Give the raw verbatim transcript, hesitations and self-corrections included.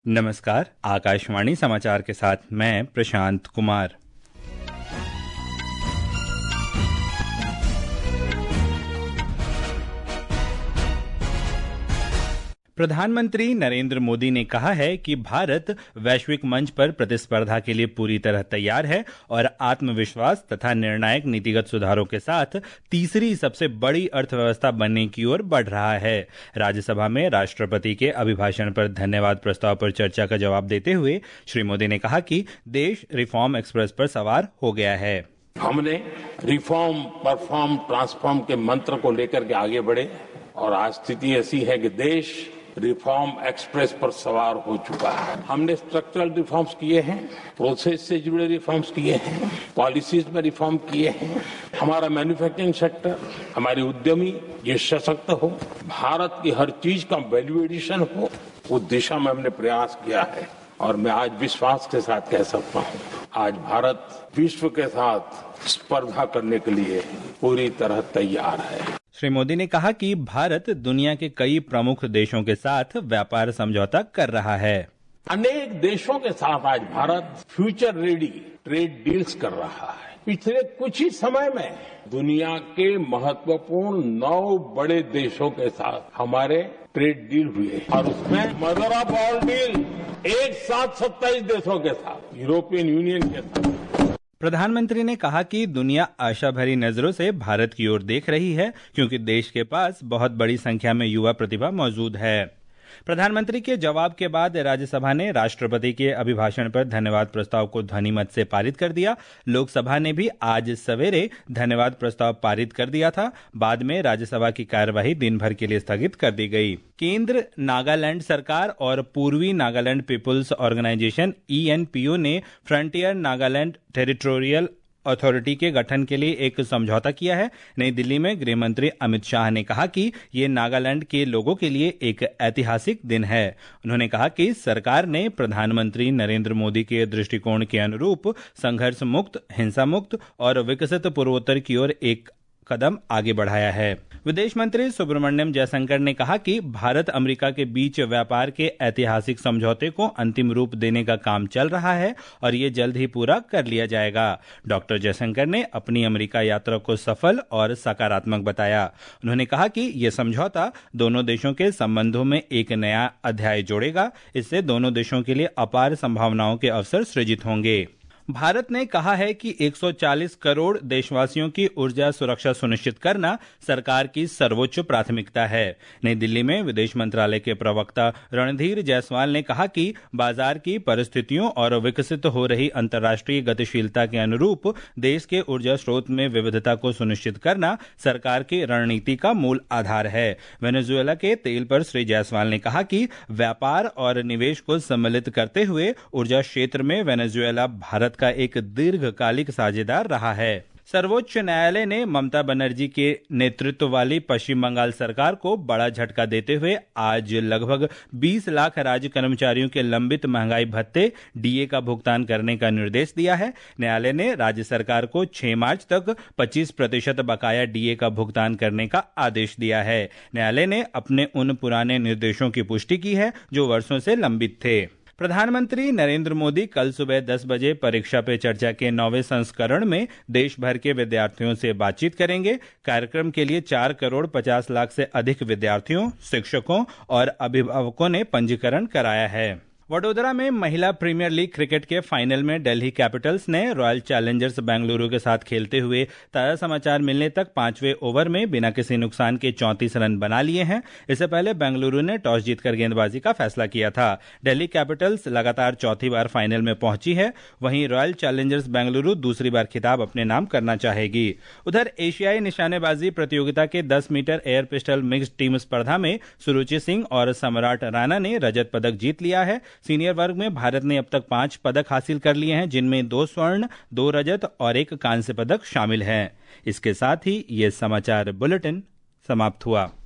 नमस्कार, आकाशवाणी समाचार के साथ मैं प्रशांत कुमार। प्रधानमंत्री नरेंद्र मोदी ने कहा है कि भारत वैश्विक मंच पर प्रतिस्पर्धा के लिए पूरी तरह तैयार है और आत्मविश्वास तथा निर्णायक नीतिगत सुधारों के साथ तीसरी सबसे बड़ी अर्थव्यवस्था बनने की ओर बढ़ रहा है। राज्यसभा में राष्ट्रपति के अभिभाषण पर धन्यवाद प्रस्ताव पर चर्चा का जवाब देते हुए श्री मोदी ने कहा कि देश रिफॉर्म एक्सप्रेस पर सवार हो गया है। हमने रिफॉर्म, परफॉर्म, ट्रांसफॉर्म के मंत्र को लेकर के आगे बढ़े और आज स्थिति ऐसी है कि देश रिफॉर्म एक्सप्रेस पर सवार हो चुका है। हमने स्ट्रक्चरल रिफॉर्म्स किए हैं, प्रोसेस से जुड़े रिफॉर्म्स किए हैं, पॉलिसीज में रिफॉर्म किए हैं। हमारा मैन्युफैक्चरिंग सेक्टर, हमारे उद्यमी ये सशक्त हो, भारत की हर चीज का वैल्यू एडिशन हो, उस दिशा में हमने प्रयास किया है और मैं आज विश्वास के साथ कह सकता हूँ, आज भारत विश्व के साथ स्पर्धा करने के लिए पूरी तरह तैयार है। श्री मोदी ने कहा कि भारत दुनिया के कई प्रमुख देशों के साथ व्यापार समझौता कर रहा है। अनेक देशों के साथ आज Bharat future ready trade deals कर रहा है। पिछले कुछ ही समय में दुनिया के महत्वपूर्ण नौ बड़े देशों के साथ हमारे ट्रेड डील हुए और उसमें मदर ऑफ ऑल डील एक साथ सत्ताईस देशों के साथ, यूरोपियन यूनियन के साथ। प्रधानमंत्री ने कहा कि दुनिया आशा भरी नजरों से भारत की ओर देख रही है क्योंकि देश के पास बहुत बड़ी संख्या में युवा प्रतिभा मौजूद है। प्रधानमंत्री के जवाब के बाद राज्यसभा ने राष्ट्रपति के अभिभाषण पर धन्यवाद प्रस्ताव को ध्वनिमत से पारित कर दिया। लोकसभा ने भी आज सवेरे धन्यवाद प्रस्ताव पारित कर दिया था। बाद में राज्यसभा की कार्यवाही दिन भर के लिए स्थगित कर दी गई। केंद्र, नागालैंड सरकार और पूर्वी Nagaland people's organisation E N P O ने फ्रंटियर नागालैंड टेरिटोरियल अथॉरिटी के गठन के लिए एक समझौता किया है। नई दिल्ली में गृह मंत्री अमित शाह ने कहा कि ये नागालैंड के लोगों के लिए एक ऐतिहासिक दिन है। उन्होंने कहा कि सरकार ने प्रधानमंत्री नरेंद्र मोदी के दृष्टिकोण के अनुरूप संघर्ष मुक्त, हिंसा मुक्त और विकसित पूर्वोत्तर की ओर एक कदम आगे बढ़ाया है। विदेश मंत्री सुब्रमण्यम जयशंकर ने कहा कि भारत अमेरिका के बीच व्यापार के ऐतिहासिक समझौते को अंतिम रूप देने का काम चल रहा है और ये जल्द ही पूरा कर लिया जाएगा। डॉक्टर जयशंकर ने अपनी अमेरिका यात्रा को सफल और सकारात्मक बताया। उन्होंने कहा कि ये समझौता दोनों देशों के संबंधों में एक नया अध्याय जोड़ेगा। इससे दोनों देशों के लिए अपार संभावनाओं के अवसर सृजित होंगे। भारत ने कहा है कि एक सौ चालीस करोड़ देशवासियों की ऊर्जा सुरक्षा सुनिश्चित करना सरकार की सर्वोच्च प्राथमिकता है। नई दिल्ली में विदेश मंत्रालय के प्रवक्ता रणधीर जायसवाल ने कहा कि बाजार की परिस्थितियों और विकसित हो रही अंतर्राष्ट्रीय गतिशीलता के अनुरूप देश के ऊर्जा स्रोत में विविधता को सुनिश्चित करना सरकार की रणनीति का मूल आधार है। वेनेजुएला के तेल पर श्री जायसवाल ने कहा कि व्यापार और निवेश को सम्मिलित करते हुए ऊर्जा क्षेत्र में वेनेजुएला भारत का एक दीर्घकालिक साझेदार रहा है। सर्वोच्च न्यायालय ने ममता बनर्जी के नेतृत्व वाली पश्चिम बंगाल सरकार को बड़ा झटका देते हुए आज लगभग बीस लाख राज्य कर्मचारियों के लंबित महंगाई भत्ते डी ए का भुगतान करने का निर्देश दिया है। न्यायालय ने राज्य सरकार को छह मार्च तक पच्चीस प्रतिशत बकाया डी ए का भुगतान करने का आदेश दिया है। न्यायालय ने अपने उन पुराने निर्देशों की पुष्टि की है जो वर्षों से लंबित थे। प्रधानमंत्री नरेंद्र मोदी कल सुबह दस बजे परीक्षा पे चर्चा के नौवें संस्करण में देश भर के विद्यार्थियों से बातचीत करेंगे। कार्यक्रम के लिए चार करोड़ पचास लाख से अधिक विद्यार्थियों, शिक्षकों और अभिभावकों ने पंजीकरण कराया है। वडोदरा में महिला प्रीमियर लीग क्रिकेट के फाइनल में दिल्ली कैपिटल्स ने रॉयल चैलेंजर्स बेंगलुरु के साथ खेलते हुए ताजा समाचार मिलने तक पांचवें ओवर में बिना किसी नुकसान के चौंतीस रन बना लिए हैं। इससे पहले बेंगलुरु ने टॉस जीतकर गेंदबाजी का फैसला किया था। दिल्ली कैपिटल्स लगातार चौथी बार फाइनल में पहुंची है, वहीं रॉयल चैलेंजर्स बेंगलुरु दूसरी बार खिताब अपने नाम करना चाहेगी। उधर एशियाई निशानेबाजी प्रतियोगिता के दस metre air pistol mixed team स्पर्धा में सुरुचि सिंह और सम्राट राणा ने रजत पदक जीत लिया है। सीनियर वर्ग में भारत ने अब तक पांच पदक हासिल कर लिए हैं, जिनमें दो स्वर्ण, दो रजत और एक कांस्य पदक शामिल हैं। इसके साथ ही ये समाचार बुलेटिन समाप्त हुआ।